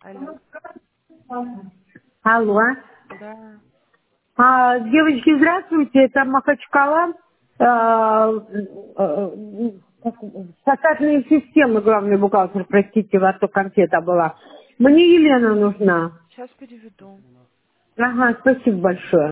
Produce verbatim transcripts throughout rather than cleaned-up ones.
Алло. Алло. Да, А, девочки, здравствуйте, это Махачкала. А, э, как- Фасадные системы, главный бухгалтер, простите, у вас то конфета была. Мне Елена нужна. сейчас переведу. Ага, спасибо большое.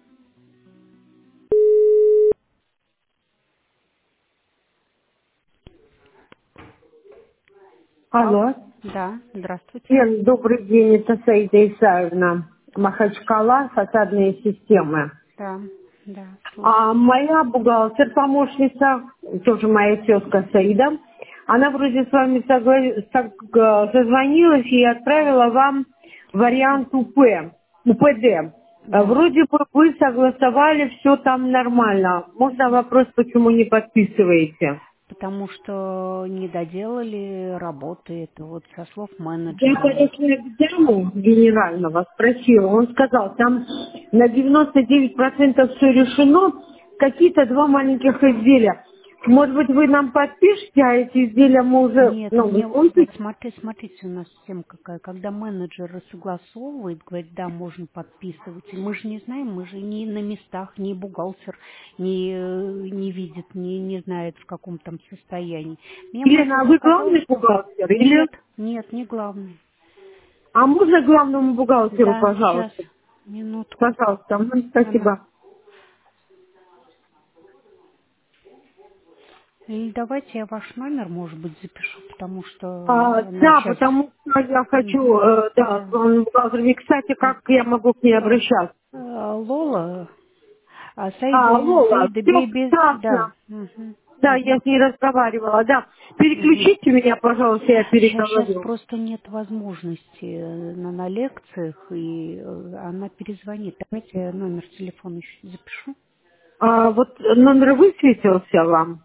Алло. Алло. Да, здравствуйте. Лен, добрый день, это Саида Исаевна. Махачкала, фасадные системы. Да, да, А слушаю. моя бухгалтер, помощница, тоже моя тетка Саида, она вроде с вами согла- сог- э, созвонилась и отправила вам вариант УП, УПД. Э, Да, Вроде бы вы согласовали, все там нормально. Можно вопрос, почему не подписываете? потому что не доделали работы, это вот со слов Я, менеджера. конечно, Гдяму генерального спросила, он сказал, там на девяносто девять процентов все решено, какие-то два маленьких изделия. Может быть, вы нам подпишете, а эти изделия мы уже, Нет, ну, мне выполним? вот смотри, смотрите, у нас система какая. Когда менеджер согласовывает, говорит, да, можно подписывать. И мы же не знаем, мы же не на местах, ни бухгалтер не, э, не видит, не, не знает, в каком там состоянии. Мне Елена, а менеджер вы сказал, главный что бухгалтер? Или, нет, нет, не главный. а можно главному бухгалтеру, Да, сейчас, пожалуйста? минутку. Пожалуйста, М, Она. спасибо. Или давайте я ваш номер, может быть, запишу, потому А, что она да, сейчас... потому что я хочу, Мгм. э, да, Да. главный бухгалтер. И, кстати, как я могу к ней обращаться? Э, Лола, а А, Саида, Лола, Саида все бе- без, да. прекрасно. Мгм, Да, я мгм, с ней разговаривала, да. мгм. Переключите меня, пожалуйста, я Сейчас, сейчас переговорю. просто нет возможности э, на, на лекциях, и э, она перезвонит. Давайте я номер телефона еще запишу. А, вот номер высветился вам?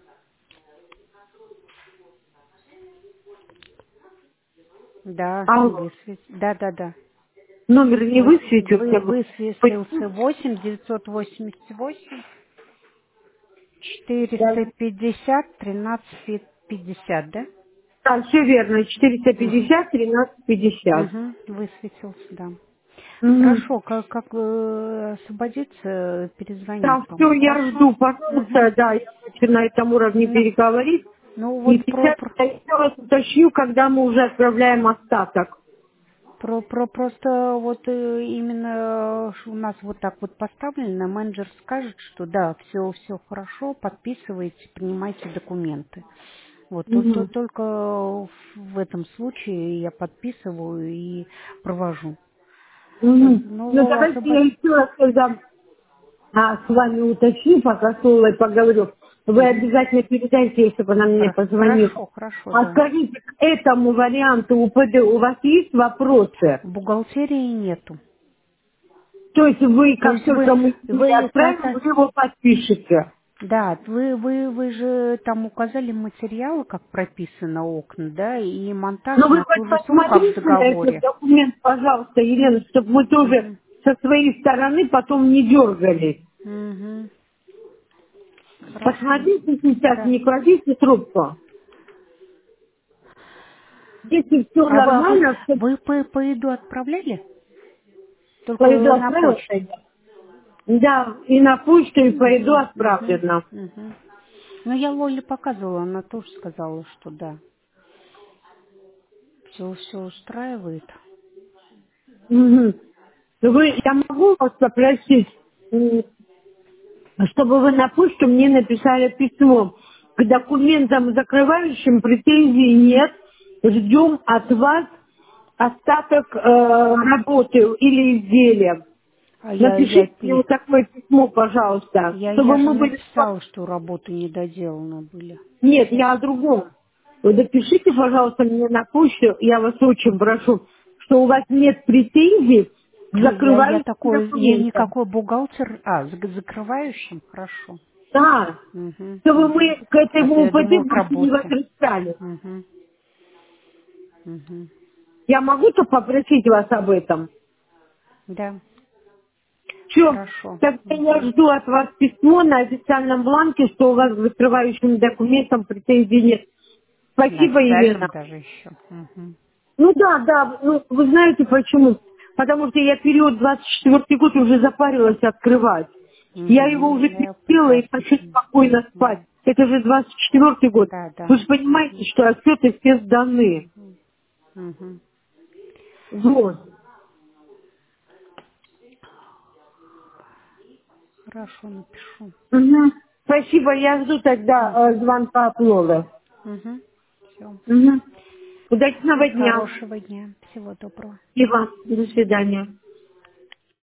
Да, Алло. высвет... Да, да, да. Номер не Вы, высветился. вы, Вы- высветился Почему? восемь девятьсот восемьдесят восемь четыреста Да, пятьдесят тринадцать пятьдесят, да? да, все верно. четыреста Угу. пятьдесят тринадцать пятьдесят. Угу. Высветился, да. Угу. Хорошо, как, как э, освободиться, перезвонить Так, вам. все, я Хорошо? жду, Угу. пожалуйста, да, я хочу на этом уровне Да. переговорить. Ну И вот про, сейчас про, я еще раз уточню, когда мы уже отправляем остаток. про, про- просто вот э, именно э, у нас вот так вот поставлено, менеджер скажет, что да, все, все хорошо, подписывайте, принимайте документы. Вот то, то- Угу. только в этом случае я подписываю и провожу. Э, Угу. Ну, Ну, давайте я освобод... еще раз, когда а, с вами уточню, пока с Лолой поговорю. Вы Мгм. обязательно передайте, если бы она мне Хоро- позвонила. Хорошо, хорошо, А да. скажите, к этому варианту УПД у вас есть вопросы? В бухгалтерии нету. То есть вы, То как есть вы, только мы ей вы, та- отправим, та- вы его подпишете? да, вы, вы, вы же там указали материалы, как прописано окна, да, и монтаж Ну вы на хоть ту же сумму, как в посмотрите на этот договоре. документ, пожалуйста, Елена, чтобы мы тоже Угу. со своей стороны потом не дергались. Угу. Хорошо. Посмотрите сейчас, Да. не кладите трубку. Если все А вы, а вы, нормально, то вы по, по еду отправляли? пойду Только на отправила. почту. Да, и на почту, и по еду Угу. Угу. отправлено. Угу. Ну, я Лоле показывала, она тоже сказала, что да, все, все устраивает. Мгм. Вы, я могу вас попросить, м, чтобы вы на почту мне написали письмо. К документам закрывающим претензий нет. Ждем от вас остаток э, работы или изделия. А я, я, Напишите мне я, вот такое письмо, пожалуйста, я, чтобы я же мы были спокойны. написала, что работы не доделаны были. Нет, Я- я о другом. Вы напишите, пожалуйста, мне на почту, я вас очень прошу, что у вас нет претензий к Я, я закрывающим такой, я документам. никакой бухгалтер, а, с г- закрывающим, хорошо. Да, Угу, чтобы угу. мы к А то этому я думала УПД к больше не работе. возвращались. Угу, угу. Я могу-то попросить вас об этом? Да, Все, хорошо. тогда я Угу. жду от вас письмо на официальном бланке, что у вас к закрывающим документам претензий нет. На Спасибо, официальном Елена. даже еще. Угу. Ну да, да, ну вы знаете почему? Потому что я период двадцать четвёртый год уже запарилась открывать. Я его уже Угу, я перепела и прекрасно хочу понимаю. спокойно спать. Мгм. Это же двадцать четвёртый год. Да, да. Вы же понимаете, Мгм. что отчеты все сданы. Мгм. Мгм. Вот. Хорошо, напишу. Мгм. Спасибо, я жду тогда э, Угу. звонка от Лолы. Угу. Все. Мгм. Удачного дня. Хорошего дня. Всего доброго. И вам. До свидания.